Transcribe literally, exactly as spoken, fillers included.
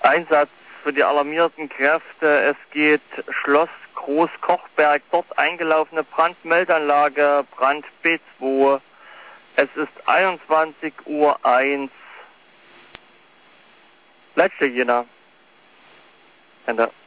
Einsatz für die alarmierten Kräfte. Es geht Schloss Großkochberg, dort eingelaufene Brandmeldeanlage, Brand B zwei. Es ist einundzwanzig Uhr eins. Letzte Jena. Ende.